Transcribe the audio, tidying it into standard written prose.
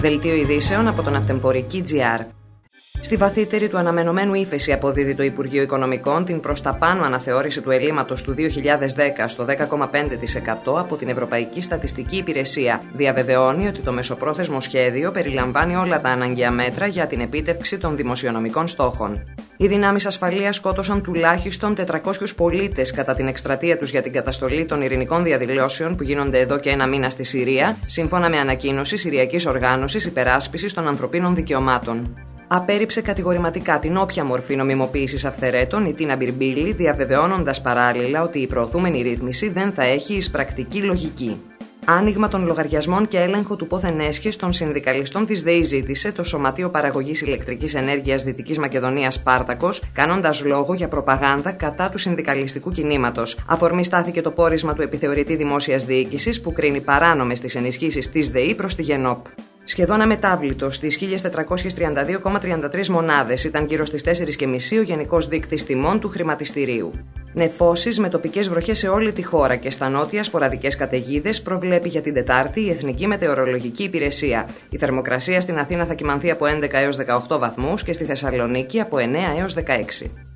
Δελτίο ειδήσεων από τον Αυτεμπορική.gr. Στη βαθύτερη του αναμενωμένου ύφεση αποδίδει το Υπουργείο Οικονομικών την προς τα πάνω αναθεώρηση του ελλείμματος του 2010 στο 10,5% από την Ευρωπαϊκή Στατιστική Υπηρεσία. Διαβεβαιώνει ότι το μεσοπρόθεσμο σχέδιο περιλαμβάνει όλα τα αναγκαία μέτρα για την επίτευξη των δημοσιονομικών στόχων. Οι δυνάμεις ασφαλείας σκότωσαν τουλάχιστον 400 πολίτες κατά την εκστρατεία τους για την καταστολή των ειρηνικών διαδηλώσεων που γίνονται εδώ και ένα μήνα στη Συρία, σύμφωνα με ανακοίνωση Συριακής Οργάνωσης Υπεράσπισης των Ανθρωπίνων Δικαιωμάτων. Απέρριψε κατηγορηματικά την όποια μορφή νομιμοποίησης αυθαιρέτων η Τίνα Μπιρμπίλη, διαβεβαιώνοντας παράλληλα ότι η προωθούμενη ρύθμιση δεν θα έχει εισπρακτική λογική. Άνοιγμα των λογαριασμών και έλεγχο του πόθεν έσχες των συνδικαλιστών της ΔΕΗ ζήτησε το Σωματείο Παραγωγής Ηλεκτρικής Ενέργειας Δυτικής Μακεδονίας Σπάρτακος, κάνοντας λόγο για προπαγάνδα κατά του συνδικαλιστικού κινήματος. Αφορμή στάθηκε το πόρισμα του επιθεωρητή δημόσιας διοίκησης που κρίνει παράνομες τις ενισχύσεις της ΔΕΗ προς τη ΓΕΝΟΠ. Σχεδόν αμετάβλητος στις 1.432,33 μονάδες ήταν γύρω στις 4.30 ο γενικός δείκτης τιμών του χρηματιστηρίου. Νεφώσεις με τοπικές βροχές σε όλη τη χώρα και στα νότια σποραδικές καταιγίδες προβλέπει για την Τετάρτη η Εθνική Μετεωρολογική Υπηρεσία. Η θερμοκρασία στην Αθήνα θα κυμανθεί από 11 έως 18 βαθμούς και στη Θεσσαλονίκη από 9 έως 16.